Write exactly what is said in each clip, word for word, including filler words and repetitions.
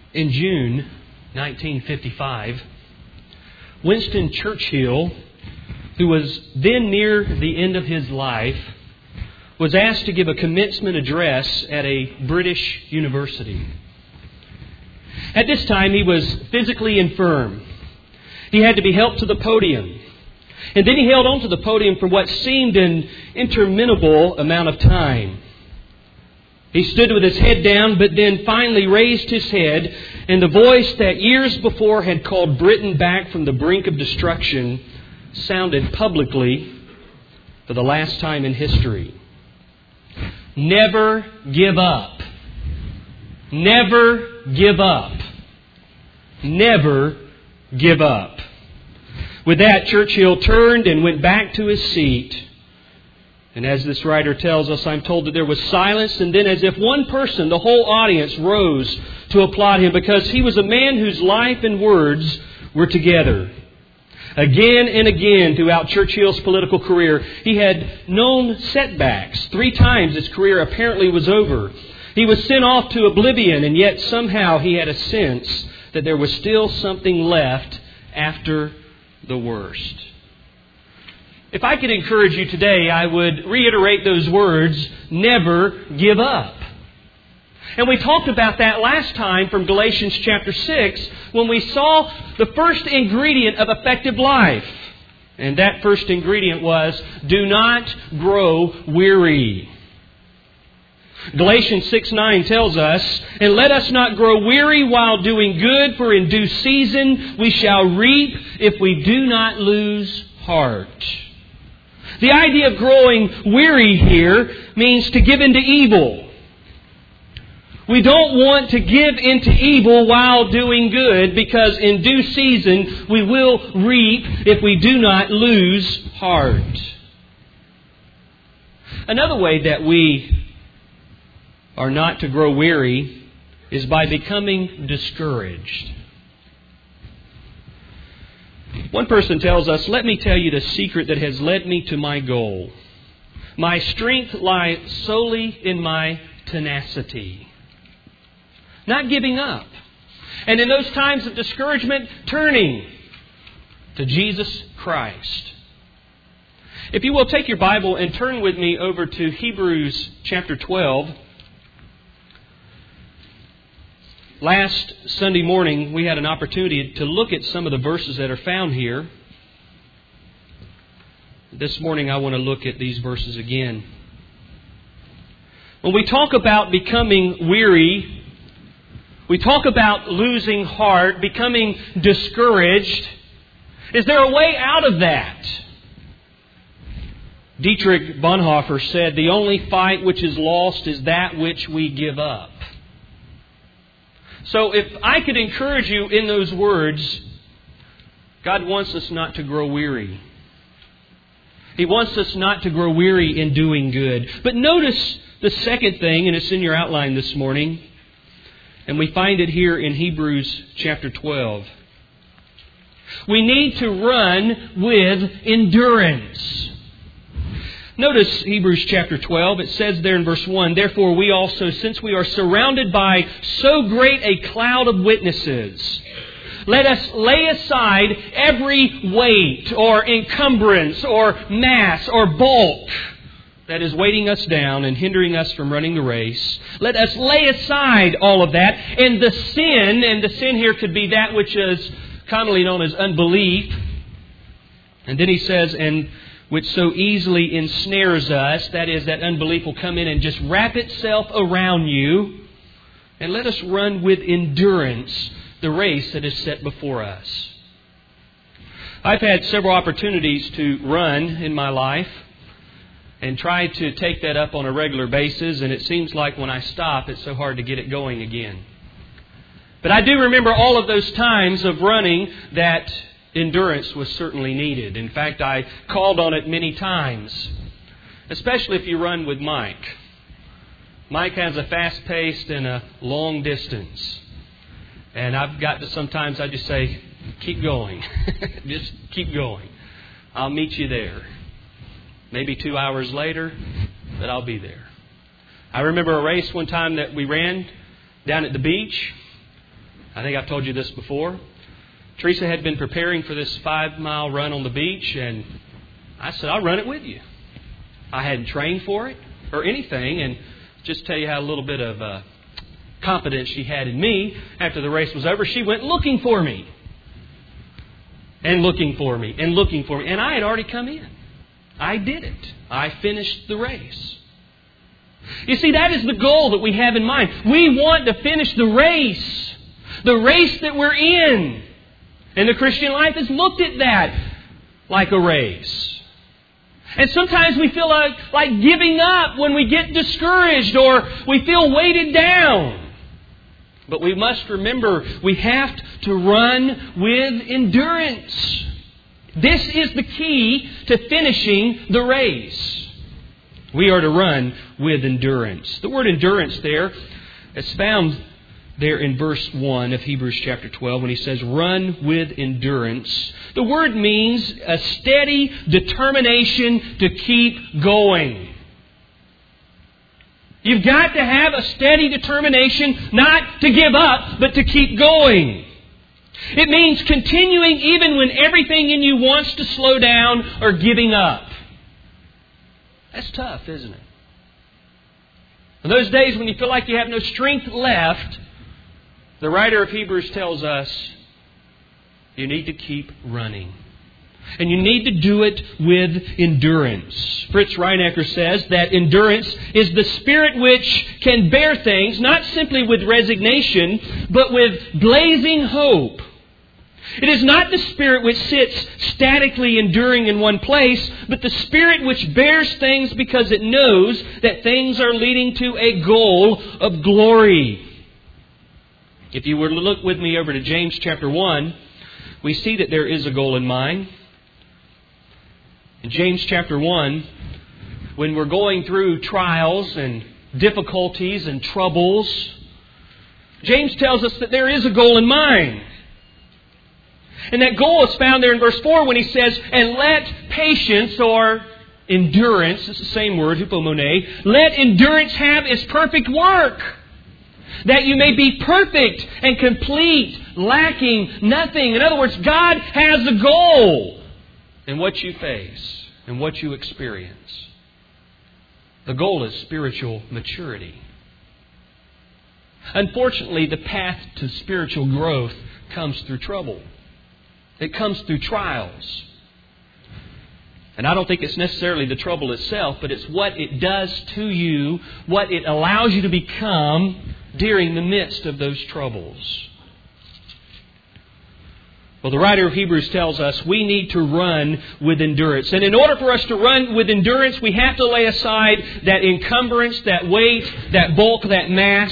In June nineteen fifty-five, Winston Churchill, who was then near the end of his life, was asked to give a commencement address at a British university. At this time, he was physically infirm. He had to be helped to the podium. And then he held on to the podium for what seemed an interminable amount of time. He stood with his head down, but then finally raised his head, and the voice that years before had called Britain back from the brink of destruction sounded publicly for the last time in history. Never give up. Never give up. Never give up. With that, Churchill turned and went back to his seat. And as this writer tells us, I'm told that there was silence, and then as if one person, the whole audience rose to applaud him because he was a man whose life and words were together. Again and again throughout Churchill's political career, he had known setbacks. Three times his career apparently was over. He was sent off to oblivion, and yet somehow he had a sense that there was still something left after the worst. If I could encourage you today, I would reiterate those words, never give up. And we talked about that last time from Galatians chapter six when we saw the first ingredient of effective life. And that first ingredient was, do not grow weary. Galatians six nine tells us, and let us not grow weary while doing good, for in due season we shall reap if we do not lose heart. The idea of growing weary here means to give into evil. We don't want to give into evil while doing good, because in due season we will reap if we do not lose heart. Another way that we are not to grow weary is by becoming discouraged. One person tells us, let me tell you the secret that has led me to my goal. My strength lies solely in my tenacity. Not giving up. And in those times of discouragement, turning to Jesus Christ. If you will take your Bible and turn with me over to Hebrews chapter twelve. Last Sunday morning, we had an opportunity to look at some of the verses that are found here. This morning, I want to look at these verses again. When we talk about becoming weary, we talk about losing heart, becoming discouraged. Is there a way out of that? Dietrich Bonhoeffer said, the only fight which is lost is that which we give up. So if I could encourage you in those words, God wants us not to grow weary. He wants us not to grow weary in doing good. But notice the second thing, and it's in your outline this morning, and we find it here in Hebrews chapter twelve. We need to run with endurance. Notice Hebrews chapter twelve. It says there in verse one, therefore we also, since we are surrounded by so great a cloud of witnesses, let us lay aside every weight or encumbrance or mass or bulk that is weighting us down and hindering us from running the race. Let us lay aside all of that. And the sin, and the sin here could be that which is commonly known as unbelief. And then he says, and which so easily ensnares us, that is, that unbelief will come in and just wrap itself around you. And let us run with endurance the race that is set before us. I've had several opportunities to run in my life and try to take that up on a regular basis, and it seems like when I stop, it's so hard to get it going again. But I do remember all of those times of running that endurance was certainly needed. In fact, I called on it many times, especially if you run with Mike. Mike has a fast pace and a long distance. And I've got to sometimes I just say, keep going. Just keep going. I'll meet you there. Maybe two hours later, but I'll be there. I remember a race one time that we ran down at the beach. I think I've told you this before. Teresa had been preparing for this five-mile run on the beach, and I said, I'll run it with you. I hadn't trained for it or anything, and just tell you how a little bit of uh, confidence she had in me. After the race was over, she went looking for me. And looking for me, and looking for me. And I had already come in. I did it. I finished the race. You see, that is the goal that we have in mind. We want to finish the race. The race that we're in. And the Christian life has looked at that like a race. And sometimes we feel like, like giving up when we get discouraged or we feel weighted down. But we must remember we have to run with endurance. This is the key to finishing the race. We are to run with endurance. The word endurance there is found there in verse one of Hebrews chapter twelve when he says, run with endurance. The word means a steady determination to keep going. You've got to have a steady determination not to give up, but to keep going. It means continuing even when everything in you wants to slow down or giving up. That's tough, isn't it? In those days when you feel like you have no strength left, the writer of Hebrews tells us you need to keep running. And you need to do it with endurance. Fritz Reinecke says that endurance is the spirit which can bear things, not simply with resignation, but with blazing hope. It is not the spirit which sits statically enduring in one place, but the spirit which bears things because it knows that things are leading to a goal of glory. If you were to look with me over to James chapter one, we see that there is a goal in mind. In James chapter one, when we're going through trials and difficulties and troubles, James tells us that there is a goal in mind. And that goal is found there in verse four when he says, and let patience or endurance, it's the same word, hypomone, let endurance have its perfect work, that you may be perfect and complete, lacking nothing. In other words, God has a goal in what you face and what you experience. The goal is spiritual maturity. Unfortunately, the path to spiritual growth comes through trouble. It comes through trials. And I don't think it's necessarily the trouble itself, but it's what it does to you, what it allows you to become during the midst of those troubles. Well, the writer of Hebrews tells us we need to run with endurance. And in order for us to run with endurance, we have to lay aside that encumbrance, that weight, that bulk, that mass.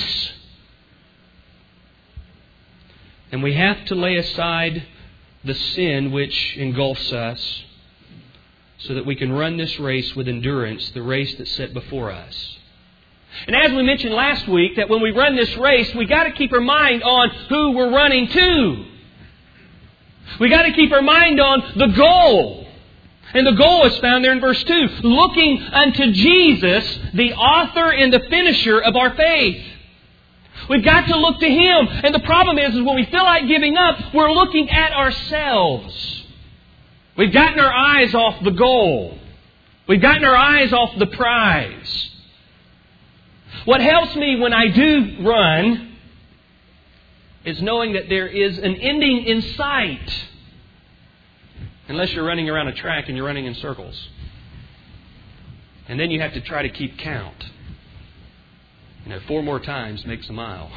And we have to lay aside the sin which engulfs us so that we can run this race with endurance, the race that's set before us. And as we mentioned last week, that when we run this race, we got to keep our mind on who we're running to. We got to keep our mind on the goal. And the goal is found there in verse two. Looking unto Jesus, the author and the finisher of our faith. We've got to look to Him. And the problem is, is when we feel like giving up, we're looking at ourselves. We've gotten our eyes off the goal. We've gotten our eyes off the prize. What helps me when I do run is knowing that there is an ending in sight. Unless you're running around a track and you're running in circles. And then you have to try to keep count. You know, four more times makes a mile.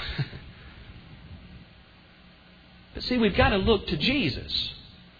But see, we've got to look to Jesus.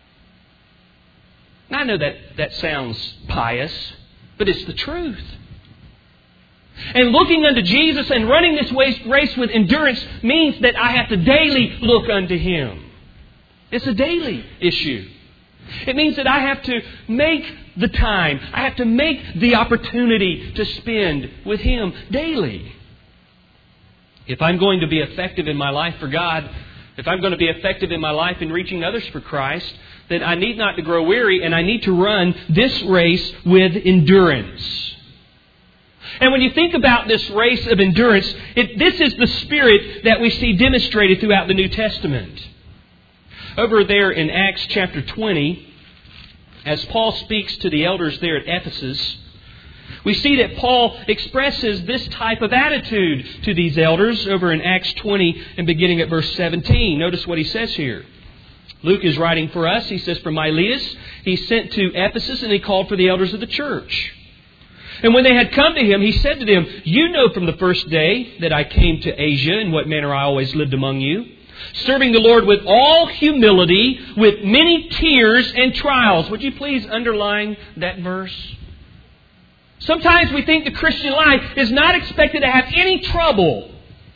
Now, I know that that sounds pious, but it's the truth. And looking unto Jesus and running this race with endurance means that I have to daily look unto Him. It's a daily issue. It means that I have to make the time, I have to make the opportunity to spend with Him daily. If I'm going to be effective in my life for God, if I'm going to be effective in my life in reaching others for Christ, then I need not to grow weary and I need to run this race with endurance. And when you think about this race of endurance, it, this is the spirit that we see demonstrated throughout the New Testament. Over there in Acts chapter twenty, as Paul speaks to the elders there at Ephesus, we see that Paul expresses this type of attitude to these elders over in Acts twenty and beginning at verse seventeen. Notice what he says here. Luke is writing for us. He says, "From Miletus he sent to Ephesus, and he called for the elders of the church. And when they had come to him, he said to them, 'You know from the first day that I came to Asia, in what manner I always lived among you, serving the Lord with all humility, with many tears and trials.'" Would you please underline that verse? Sometimes we think the Christian life is not expected to have any trouble.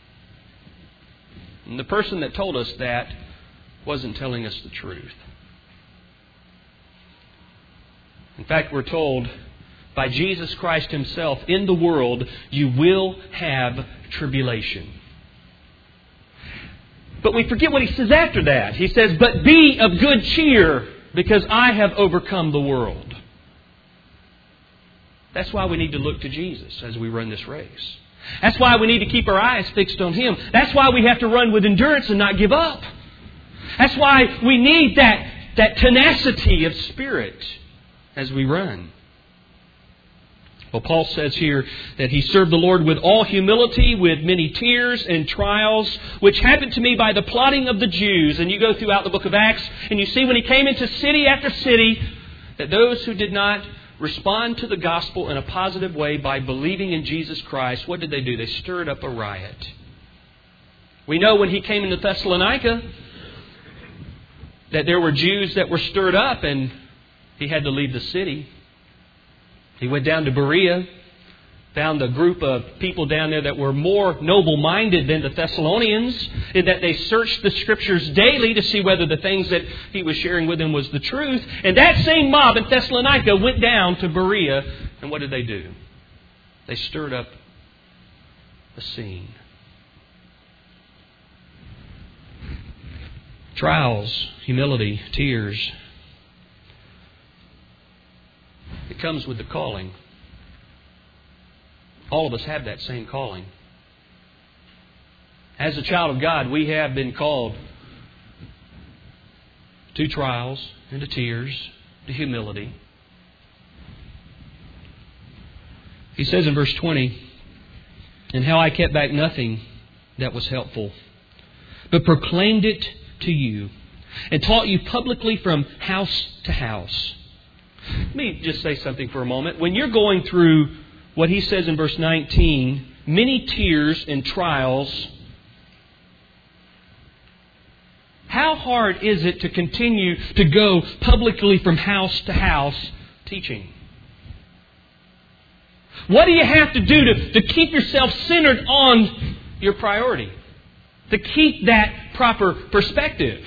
And the person that told us that wasn't telling us the truth. In fact, we're told by Jesus Christ Himself, in the world you will have tribulation. But we forget what He says after that. He says, "But be of good cheer, because I have overcome the world." That's why we need to look to Jesus as we run this race. That's why we need to keep our eyes fixed on Him. That's why we have to run with endurance and not give up. That's why we need that, that tenacity of spirit as we run. Well, Paul says here that he served the Lord with all humility, with many tears and trials, which happened to me by the plotting of the Jews. And you go throughout the book of Acts, and you see when he came into city after city, that those who did not respond to the gospel in a positive way by believing in Jesus Christ, what did they do? They stirred up a riot. We know when he came into Thessalonica that there were Jews that were stirred up, and he had to leave the city. He went down to Berea, found a group of people down there that were more noble-minded than the Thessalonians, in that they searched the Scriptures daily to see whether the things that he was sharing with them was the truth. And that same mob in Thessalonica went down to Berea, and what did they do? They stirred up a scene. Trials, humility, tears. It comes with the calling. All of us have that same calling. As a child of God, we have been called to trials and to tears, to humility. He says in verse twenty, "And how I kept back nothing that was helpful, but proclaimed it to you, and taught you publicly from house to house." Let me just say something for a moment. When you're going through what he says in verse nineteen, many tears and trials, how hard is it to continue to go publicly from house to house teaching? What do you have to do to, to keep yourself centered on your priority? To keep that proper perspective?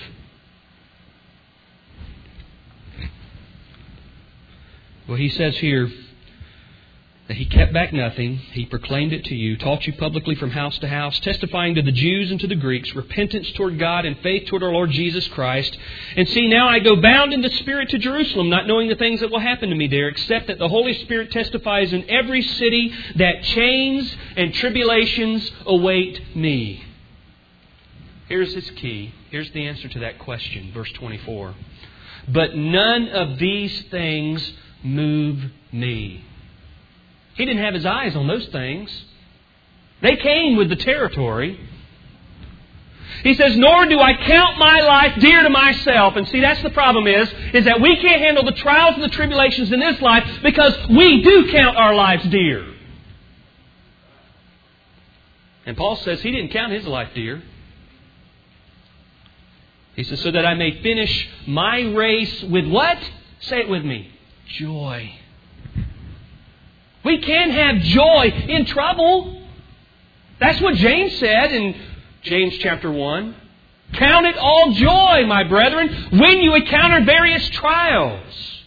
Well, he says here that he kept back nothing. He proclaimed it to you, taught you publicly from house to house, testifying to the Jews and to the Greeks, repentance toward God and faith toward our Lord Jesus Christ. And see, now I go bound in the Spirit to Jerusalem, not knowing the things that will happen to me there, except that the Holy Spirit testifies in every city that chains and tribulations await me. Here's his key. Here's the answer to that question, verse twenty-four. "But none of these things move me." He didn't have his eyes on those things. They came with the territory. He says, "Nor do I count my life dear to myself." And see, that's the problem is, is that we can't handle the trials and the tribulations in this life because we do count our lives dear. And Paul says he didn't count his life dear. He says, "So that I may finish my race with" what? Say it with me. Joy. We can have joy in trouble. That's what James said in James chapter one. "Count it all joy, my brethren, when you encounter various trials."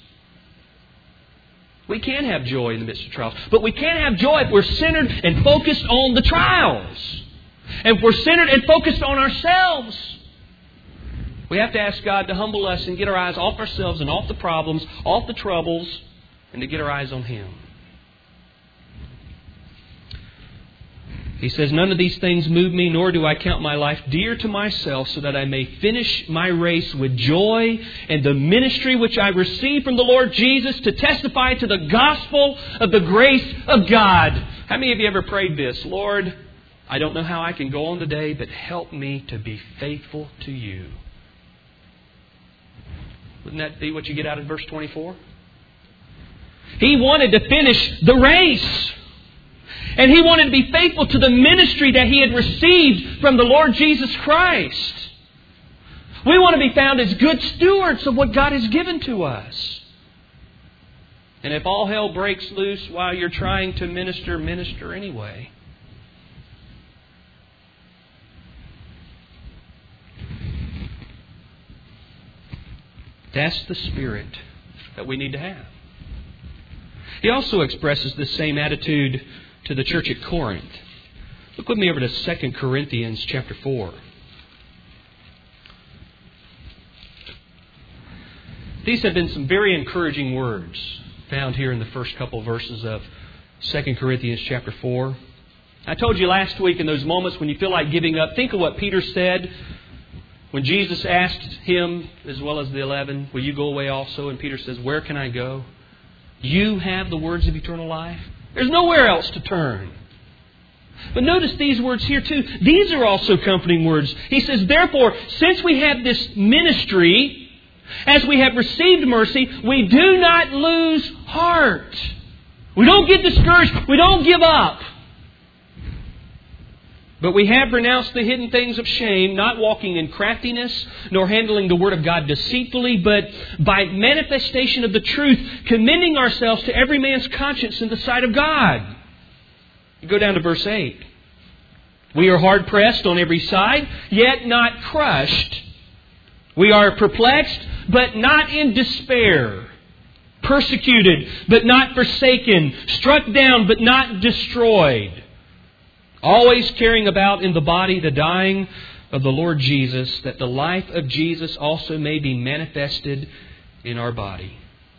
We can have joy in the midst of trials. But we can't have joy if we're centered and focused on the trials. And if we're centered and focused on ourselves. We have to ask God to humble us and get our eyes off ourselves and off the problems, off the troubles, and to get our eyes on Him. He says, none of these things move me, nor do I count my life dear to myself, so that I may finish my race with joy and the ministry which I received from the Lord Jesus to testify to the gospel of the grace of God. How many of you ever prayed this? Lord, I don't know how I can go on today, but help me to be faithful to You. Wouldn't that be what you get out of verse twenty-four? He wanted to finish the race. And he wanted to be faithful to the ministry that he had received from the Lord Jesus Christ. We want to be found as good stewards of what God has given to us. And if all hell breaks loose while you're trying to minister, minister anyway. That's the spirit that we need to have. He also expresses the same attitude to the church at Corinth. Look with me over to Second Corinthians chapter four. These have been some very encouraging words found here in the first couple verses of Second Corinthians chapter four. I told you last week, in those moments when you feel like giving up, think of what Peter said when Jesus asked him, as well as the eleven, will you go away also? And Peter says, where can I go? You have the words of eternal life. There's nowhere else to turn. But notice these words here too. These are also comforting words. He says, therefore, since we have this ministry, as we have received mercy, we do not lose heart. We don't get discouraged. We don't give up. But we have renounced the hidden things of shame, not walking in craftiness, nor handling the Word of God deceitfully, but by manifestation of the truth, commending ourselves to every man's conscience in the sight of God. You go down to verse eight. We are hard pressed on every side, yet not crushed. We are perplexed, but not in despair. Persecuted, but not forsaken. Struck down, but not destroyed. Always carrying about in the body the dying of the Lord Jesus, that the life of Jesus also may be manifested in our body.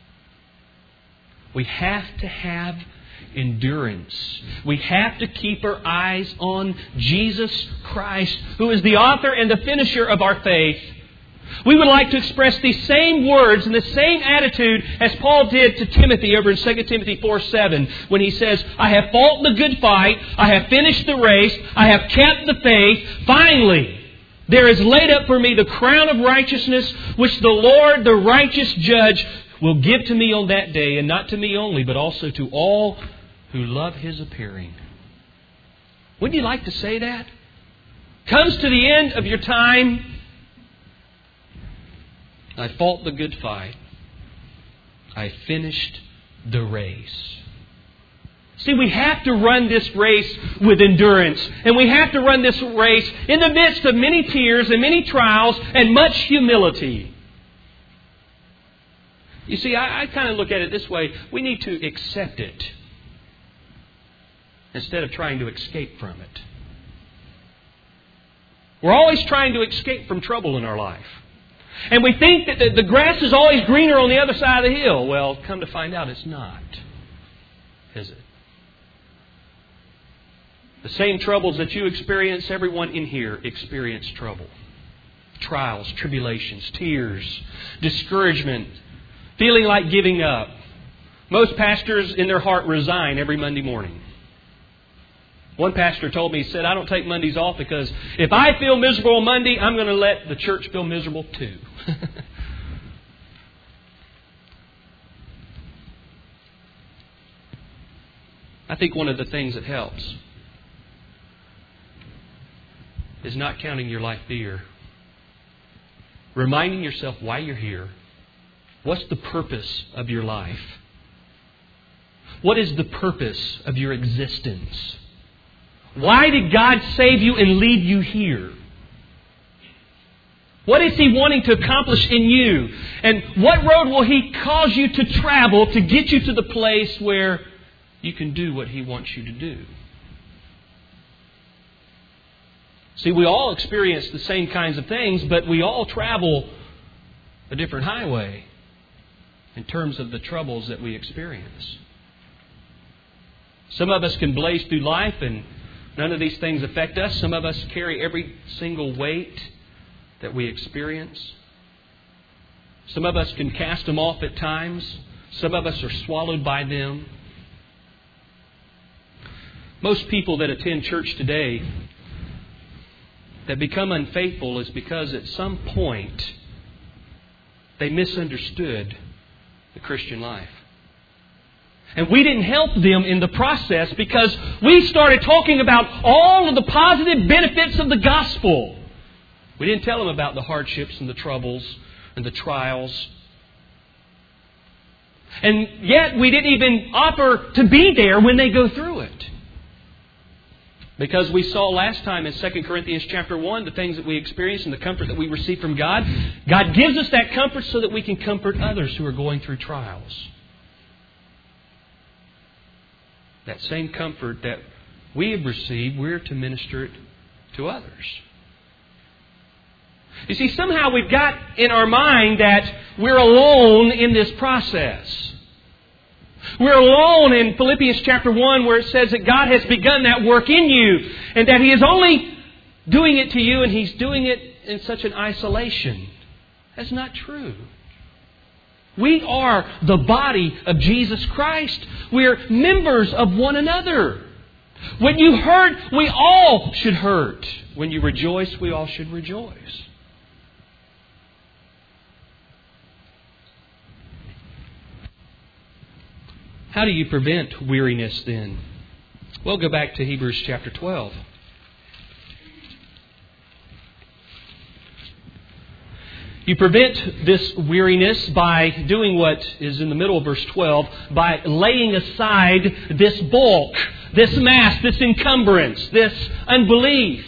We have to have endurance. We have to keep our eyes on Jesus Christ, who is the author and the finisher of our faith. We would like to express these same words and the same attitude as Paul did to Timothy over in Second Timothy four seven, when he says, I have fought the good fight, I have finished the race, I have kept the faith. Finally, there is laid up for me the crown of righteousness, which the Lord, the righteous judge, will give to me on that day, and not to me only, but also to all who love His appearing. Wouldn't you like to say that? Comes to the end of your time, I fought the good fight. I finished the race. See, we have to run this race with endurance. And we have to run this race in the midst of many tears and many trials and much humility. You see, I, I kind of look at it this way. We need to accept it instead of trying to escape from it. We're always trying to escape from trouble in our life. And we think that the, the grass is always greener on the other side of the hill. Well, come to find out it's not. Is it? The same troubles that you experience, everyone in here experienced trouble. Trials, tribulations, tears, discouragement, feeling like giving up. Most pastors in their heart resign every Monday morning. One pastor told me, he said, I don't take Mondays off because if I feel miserable on Monday, I'm going to let the church feel miserable too. I think one of the things that helps is not counting your life dear. Reminding yourself why you're here. What's the purpose of your life? What is the purpose of your existence? Why did God save you and leave you here? What is He wanting to accomplish in you? And what road will He cause you to travel to get you to the place where you can do what He wants you to do? See, we all experience the same kinds of things, but we all travel a different highway in terms of the troubles that we experience. Some of us can blaze through life and None of these things affect us. Some of us carry every single weight that we experience. Some of us can cast them off at times. Some of us are swallowed by them. Most people that attend church today that become unfaithful is because at some point they misunderstood the Christian life. And we didn't help them in the process because we started talking about all of the positive benefits of the gospel. We didn't tell them about the hardships and the troubles and the trials. And yet we didn't even offer to be there when they go through it. Because we saw last time in Second Corinthians chapter one the things that we experience and the comfort that we receive from God. God gives us that comfort so that we can comfort others who are going through trials. That same comfort that we have received, we're to minister it to others. You see, somehow we've got in our mind that we're alone in this process. We're alone in Philippians chapter one where it says that God has begun that work in you and that He is only doing it to you and He's doing it in such an isolation. That's not true. We are the body of Jesus Christ. We're members of one another. When you hurt, we all should hurt. When you rejoice, we all should rejoice. How do you prevent weariness then? Well, go back to Hebrews chapter twelve. You prevent this weariness by doing what is in the middle of verse twelve, by laying aside this bulk, this mass, this encumbrance, this unbelief.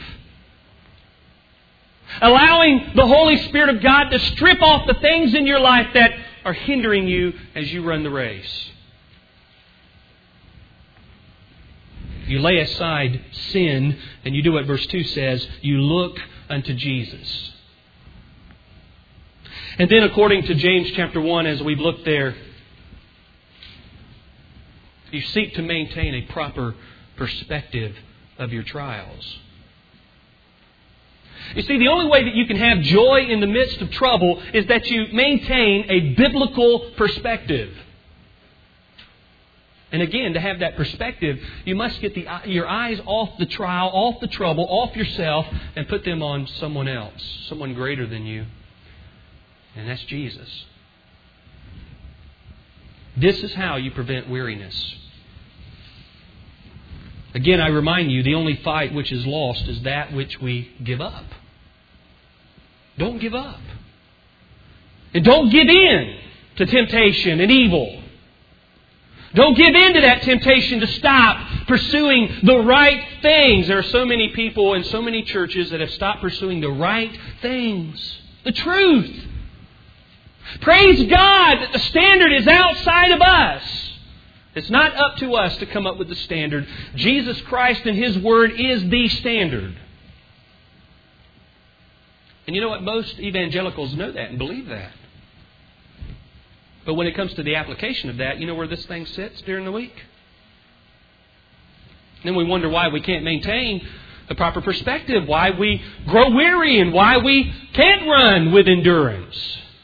Allowing the Holy Spirit of God to strip off the things in your life that are hindering you as you run the race. You lay aside sin, and you do what verse two says, you look unto Jesus. And then according to James chapter one, as we've looked there, you seek to maintain a proper perspective of your trials. You see, the only way that you can have joy in the midst of trouble is that you maintain a biblical perspective. And again, to have that perspective, you must get the, your eyes off the trial, off the trouble, off yourself, and put them on someone else, someone greater than you. And that's Jesus. This is how you prevent weariness. Again, I remind you, the only fight which is lost is that which we give up. Don't give up. And don't give in to temptation and evil. Don't give in to that temptation to stop pursuing the right things. There are so many people in so many churches that have stopped pursuing the right things. The truth. Praise God that the standard is outside of us. It's not up to us to come up with the standard. Jesus Christ and His Word is the standard. And you know what? Most evangelicals know that and believe that. But when it comes to the application of that, you know where this thing sits during the week? And then we wonder why we can't maintain the proper perspective, why we grow weary, and why we can't run with endurance.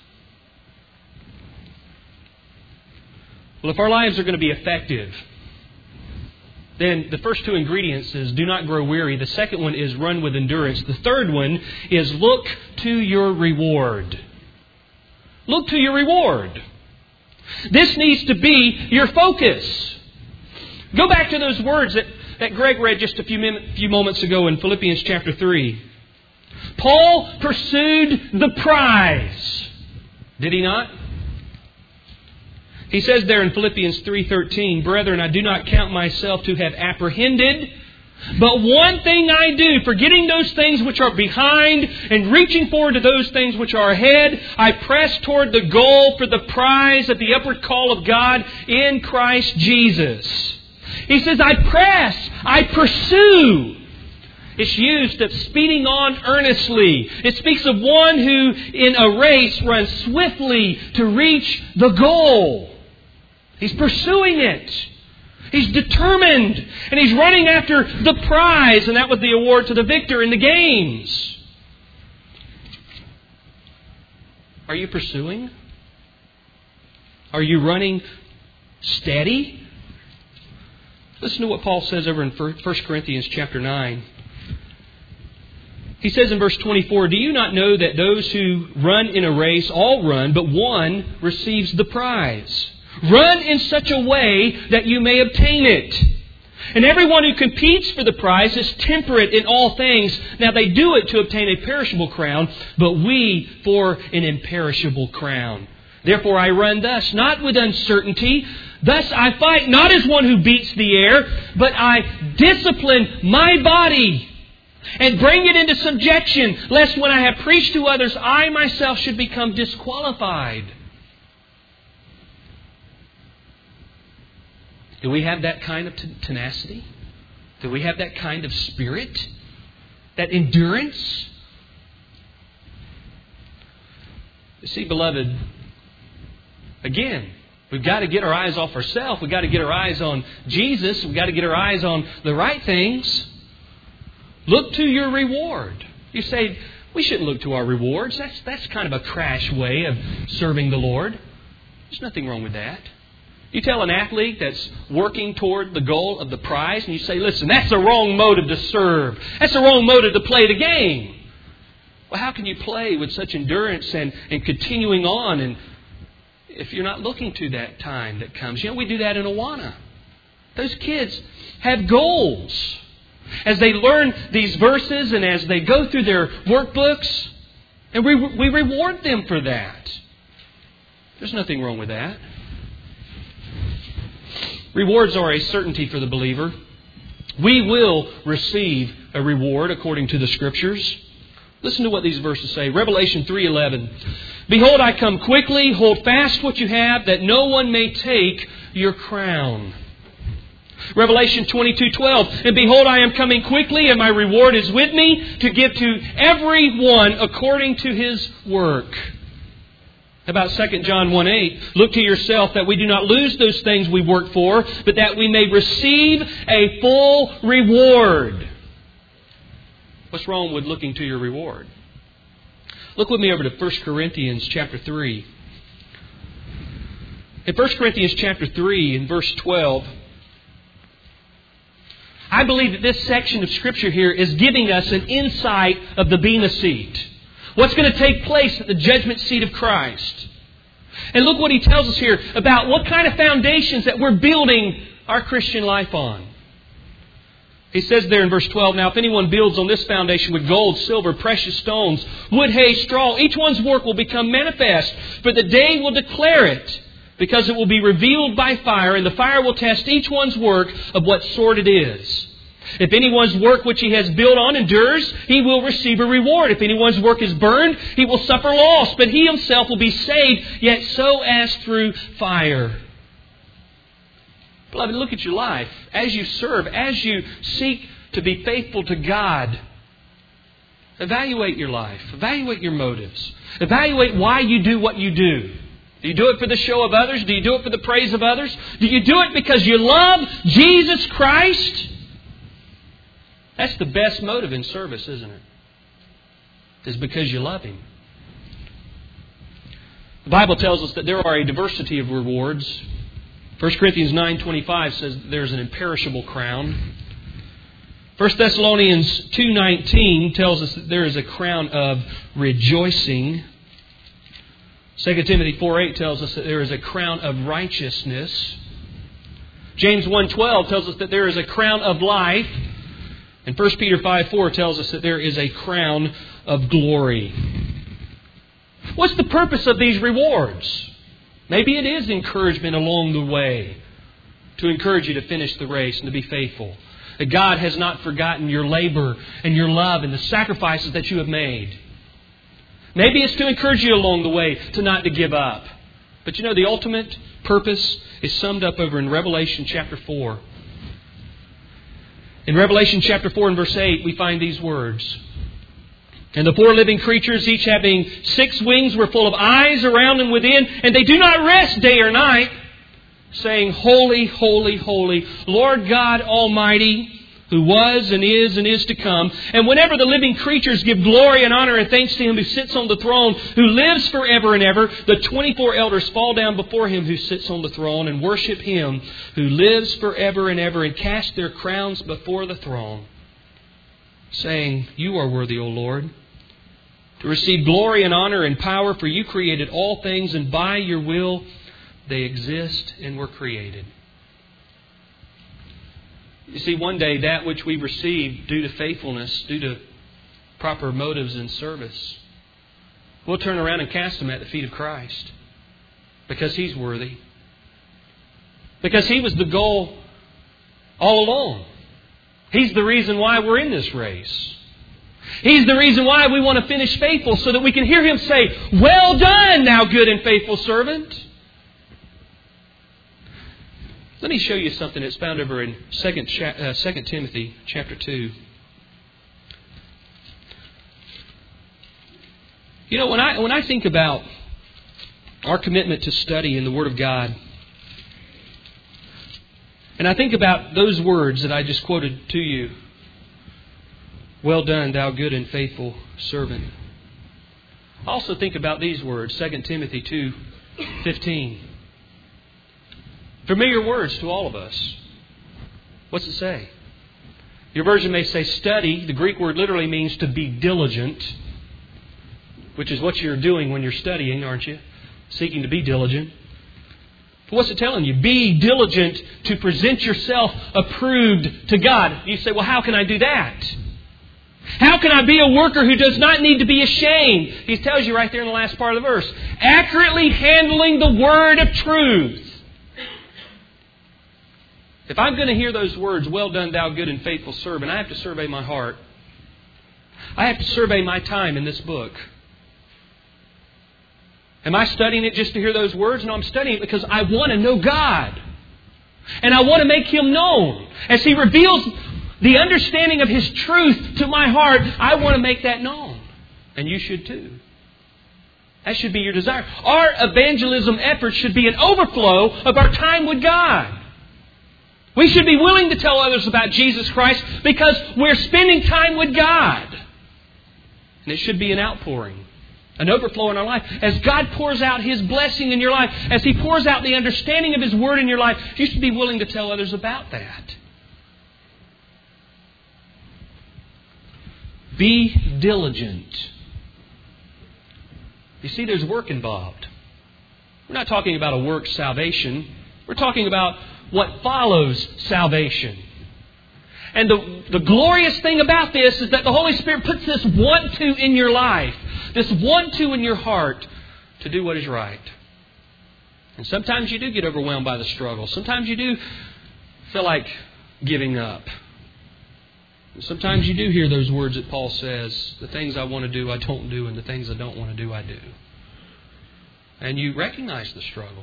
Well, if our lives are going to be effective, then the first two ingredients is do not grow weary. The second one is run with endurance. The third one is look to your reward. Look to your reward. This needs to be your focus. Go back to those words that, that Greg read just a few, min, few moments ago in Philippians chapter three. Paul pursued the prize. Did he not? He says there in Philippians three thirteen, Brethren, I do not count myself to have apprehended, but one thing I do, forgetting those things which are behind and reaching forward to those things which are ahead, I press toward the goal for the prize of the upward call of God in Christ Jesus. He says, I press, I pursue. It's used of speeding on earnestly. It speaks of one who in a race runs swiftly to reach the goal. He's pursuing it. He's determined. And he's running after the prize. And that was the award to the victor in the games. Are you pursuing? Are you running steady? Listen to what Paul says over in First Corinthians chapter nine. He says in verse twenty-four, "Do you not know that those who run in a race all run, but one receives the prize? Run in such a way that you may obtain it. And everyone who competes for the prize is temperate in all things. Now they do it to obtain a perishable crown, but we for an imperishable crown. Therefore I run thus, not with uncertainty. Thus I fight not as one who beats the air, but I discipline my body and bring it into subjection, lest when I have preached to others, I myself should become disqualified." Do we have that kind of tenacity? Do we have that kind of spirit? That endurance? You see, beloved, again, we've got to get our eyes off ourselves. We've got to get our eyes on Jesus. We've got to get our eyes on the right things. Look to your reward. You say, we shouldn't look to our rewards. That's, that's kind of a crash way of serving the Lord. There's nothing wrong with that. You tell an athlete that's working toward the goal of the prize, and you say, listen, that's the wrong motive to serve. That's the wrong motive to play the game. Well, how can you play with such endurance and, and continuing on and if you're not looking to that time that comes? You know, we do that in Awana. Those kids have goals. As they learn these verses and as they go through their workbooks, and we, we reward them for that. There's nothing wrong with that. Rewards are a certainty for the believer. We will receive a reward according to the Scriptures. Listen to what these verses say. Revelation three eleven. "Behold, I come quickly. Hold fast what you have, that no one may take your crown." Revelation twenty-two twelve. "And behold, I am coming quickly, and my reward is with me, to give to every one according to his work." About Second John one eight, "Look to yourself that we do not lose those things we work for, but that we may receive a full reward." What's wrong with looking to your reward? Look with me over to First Corinthians chapter three. In First Corinthians chapter three, in verse twelve, I believe that this section of Scripture here is giving us an insight of the Bema seat. What's going to take place at the judgment seat of Christ. And look what he tells us here about what kind of foundations that we're building our Christian life on. He says there in verse twelve, "Now if anyone builds on this foundation with gold, silver, precious stones, wood, hay, straw, each one's work will become manifest, for the day will declare it, because it will be revealed by fire, and the fire will test each one's work of what sort it is. If anyone's work which he has built on endures, he will receive a reward. If anyone's work is burned, he will suffer loss, but he himself will be saved, yet so as through fire." Beloved, look at your life. As you serve, as you seek to be faithful to God, evaluate your life. Evaluate your motives. Evaluate why you do what you do. Do you do it for the show of others? Do you do it for the praise of others? Do you do it because you love Jesus Christ? That's the best motive in service, isn't it? It's because you love Him. The Bible tells us that there are a diversity of rewards. First Corinthians nine twenty-five says that there's an imperishable crown. First Thessalonians two nineteen tells us that there is a crown of rejoicing. Second Timothy four eight tells us that there is a crown of righteousness. James one twelve tells us that there is a crown of life. And First Peter five four tells us that there is a crown of glory. What's the purpose of these rewards? Maybe it is encouragement along the way to encourage you to finish the race and to be faithful. That God has not forgotten your labor and your love and the sacrifices that you have made. Maybe it's to encourage you along the way to not to give up. But you know, the ultimate purpose is summed up over in Revelation chapter four. In Revelation chapter four and verse eight, we find these words. "And the four living creatures, each having six wings, were full of eyes around and within, and they do not rest day or night, saying, Holy, holy, holy, Lord God Almighty, who was and is and is to come. And whenever the living creatures give glory and honor and thanks to Him who sits on the throne, who lives forever and ever, the twenty-four elders fall down before Him who sits on the throne and worship Him who lives forever and ever, and cast their crowns before the throne, saying, You are worthy, O Lord, to receive glory and honor and power, for You created all things, and by Your will they exist and were created. You see, one day that which we receive due to faithfulness, due to proper motives and service, we'll turn around and cast them at the feet of Christ. Because He's worthy. Because He was the goal all along. He's the reason why we're in this race. He's the reason why we want to finish faithful, so that we can hear Him say, Well done, thou good and faithful servant. Let me show you something that's found over in Second Timothy chapter two. You know, when I when I think about our commitment to study in the Word of God, and I think about those words that I just quoted to you, Well done, thou good and faithful servant. I also think about these words, Second Timothy two fifteen. Familiar words to all of us. What's it say? Your version may say study. The Greek word literally means to be diligent, which is what you're doing when you're studying, aren't you? Seeking to be diligent. But what's it telling you? Be diligent to present yourself approved to God. You say, well, how can I do that? How can I be a worker who does not need to be ashamed? He tells you right there in the last part of the verse. Accurately handling the word of truth. If I'm going to hear those words, well done, thou good and faithful servant, I have to survey my heart. I have to survey my time in this book. Am I studying it just to hear those words? No, I'm studying it because I want to know God. And I want to make Him known. As He reveals the understanding of His truth to my heart, I want to make that known. And you should too. That should be your desire. Our evangelism efforts should be an overflow of our time with God. We should be willing to tell others about Jesus Christ because we're spending time with God. And it should be an outpouring, an overflow in our life. As God pours out His blessing in your life, as He pours out the understanding of His Word in your life, you should be willing to tell others about that. Be diligent. You see, there's work involved. We're not talking about a work salvation. We're talking about what follows salvation. And the, the glorious thing about this is that the Holy Spirit puts this want-to in your life, this want-to in your heart to do what is right. And sometimes you do get overwhelmed by the struggle. Sometimes you do feel like giving up. And sometimes you do hear those words that Paul says, the things I want to do, I don't do, and the things I don't want to do, I do. And you recognize the struggle.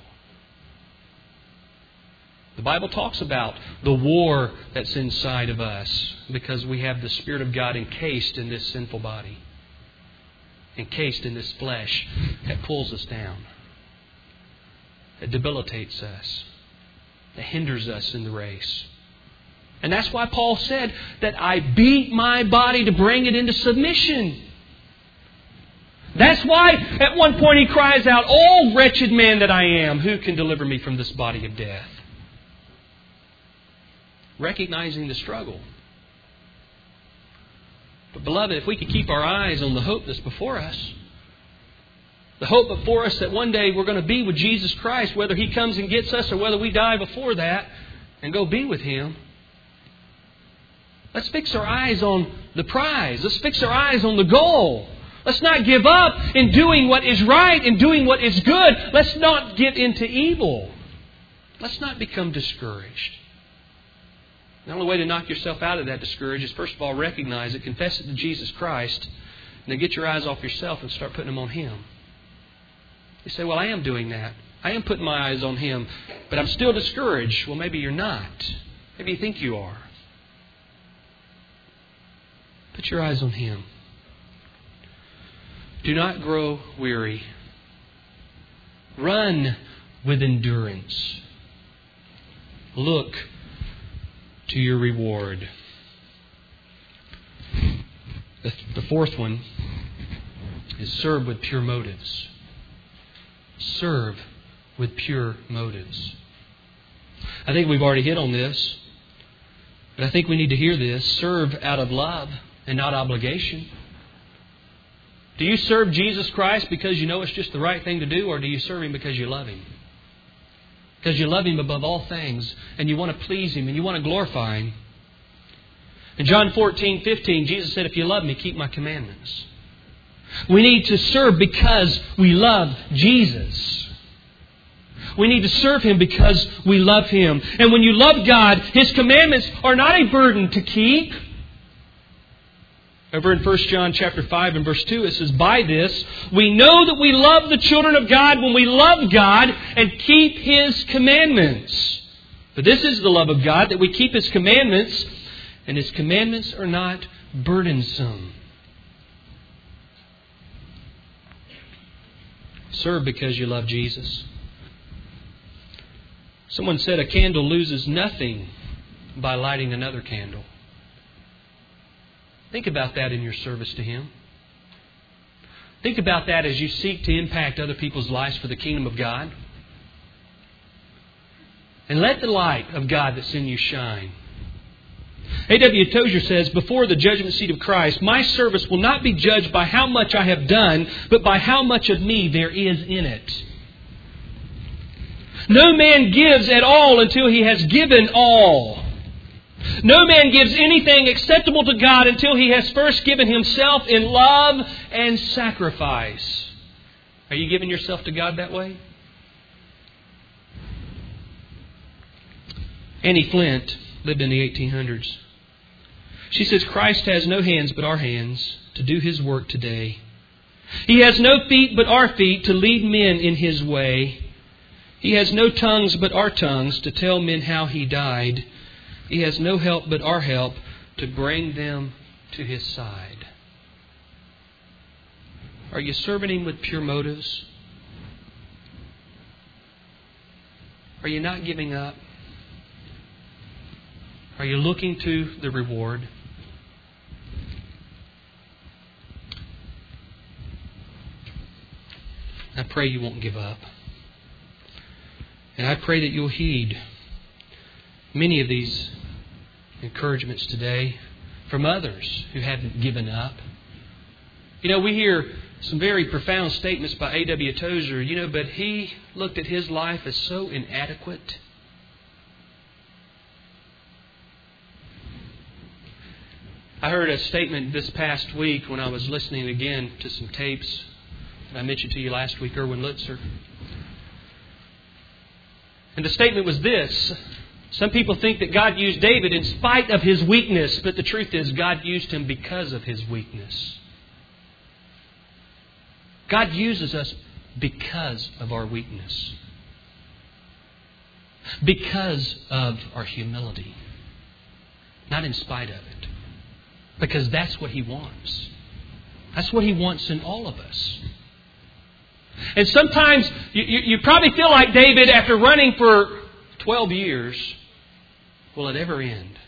The Bible talks about the war that's inside of us because we have the Spirit of God encased in this sinful body, encased in this flesh that pulls us down, that debilitates us, that hinders us in the race. And that's why Paul said that I beat my body to bring it into submission. That's why at one point he cries out, "Oh, wretched man that I am, who can deliver me from this body of death?" Recognizing the struggle. But beloved, if we could keep our eyes on the hope that's before us, the hope before us that one day we're going to be with Jesus Christ, whether He comes and gets us or whether we die before that and go be with Him. Let's fix our eyes on the prize. Let's fix our eyes on the goal. Let's not give up in doing what is right and doing what is good. Let's not get into evil. Let's not become discouraged. The only way to knock yourself out of that discourage is first of all recognize it, confess it to Jesus Christ, and then get your eyes off yourself and start putting them on Him. You say, well, I am doing that. I am putting my eyes on Him, but I'm still discouraged. Well, maybe you're not. Maybe you think you are. Put your eyes on Him. Do not grow weary. Run with endurance. look to your reward. The, the fourth one is serve with pure motives. Serve with pure motives. I think we've already hit on this, but I think we need to hear this. Serve out of love and not obligation. Do you serve Jesus Christ because you know it's just the right thing to do, or do you serve Him because you love Him? Because you love Him above all things, and you want to please Him, and you want to glorify Him. In John fourteen fifteen, Jesus said, if you love me, keep my commandments. We need to serve because we love Jesus. We need to serve Him because we love Him. And when you love God, His commandments are not a burden to keep. Over in First John chapter five and verse two, it says, by this, we know that we love the children of God when we love God and keep His commandments. For this is the love of God, that we keep His commandments, and His commandments are not burdensome. Serve because you love Jesus. Someone said a candle loses nothing by lighting another candle. Think about that in your service to Him. Think about that as you seek to impact other people's lives for the kingdom of God. And let the light of God that's in you shine. A W Tozer says, before the judgment seat of Christ, my service will not be judged by how much I have done, but by how much of me there is in it. No man gives at all until he has given all. No man gives anything acceptable to God until he has first given himself in love and sacrifice. Are you giving yourself to God that way? Annie Flint lived in the eighteen hundreds. She says, Christ has no hands but our hands to do His work today. He has no feet but our feet to lead men in His way. He has no tongues but our tongues to tell men how He died. He has no help but our help to bring them to His side. Are you serving Him with pure motives? Are you not giving up? Are you looking to the reward? I pray you won't give up. And I pray that you'll heed many of these encouragements today from others who haven't given up. You know, we hear some very profound statements by A W Tozer, you know, but he looked at his life as so inadequate. I heard a statement this past week when I was listening again to some tapes that I mentioned to you last week, Erwin Lutzer. And the statement was this: some people think that God used David in spite of his weakness, but the truth is God used him because of his weakness. God uses us because of our weakness. Because of our humility. Not in spite of it. Because that's what He wants. That's what He wants in all of us. And sometimes you, you, you probably feel like David after running for twelve years. Will it ever end?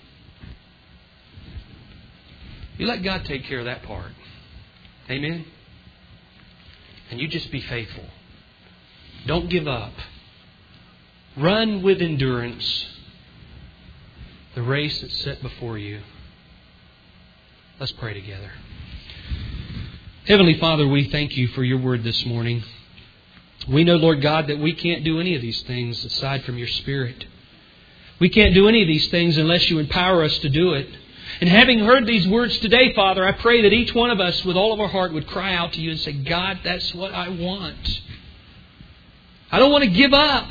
You let God take care of that part. Amen? And you just be faithful. Don't give up. Run with endurance the race that's set before you. Let's pray together. Heavenly Father, we thank You for Your word this morning. We know, Lord God, that we can't do any of these things aside from Your Spirit. We can't do any of these things unless You empower us to do it. And having heard these words today, Father, I pray that each one of us with all of our heart would cry out to You and say, God, that's what I want. I don't want to give up.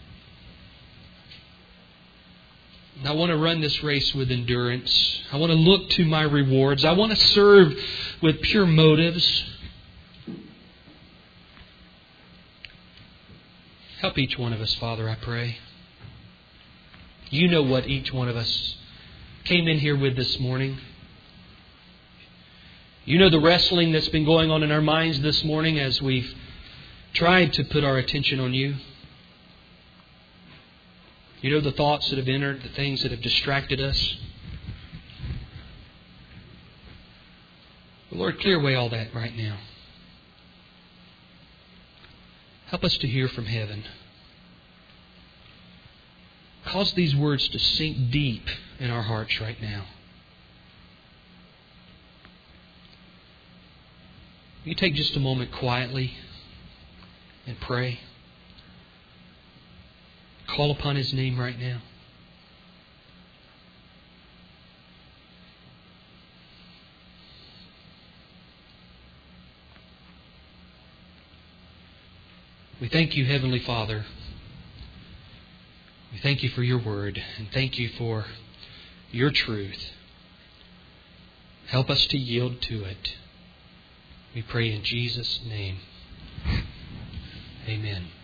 I want to run this race with endurance. I want to look to my rewards. I want to serve with pure motives. Help each one of us, Father, I pray. You know what each one of us came in here with this morning. You know the wrestling that's been going on in our minds this morning as we've tried to put our attention on You. You know the thoughts that have entered, the things that have distracted us. Lord, clear away all that right now. Help us to hear from heaven. Cause these words to sink deep in our hearts right now. You take just a moment quietly and pray. Call upon His name right now. We thank You, Heavenly Father. We thank You for Your Word, and thank You for Your truth. Help us to yield to it. We pray in Jesus' name. Amen.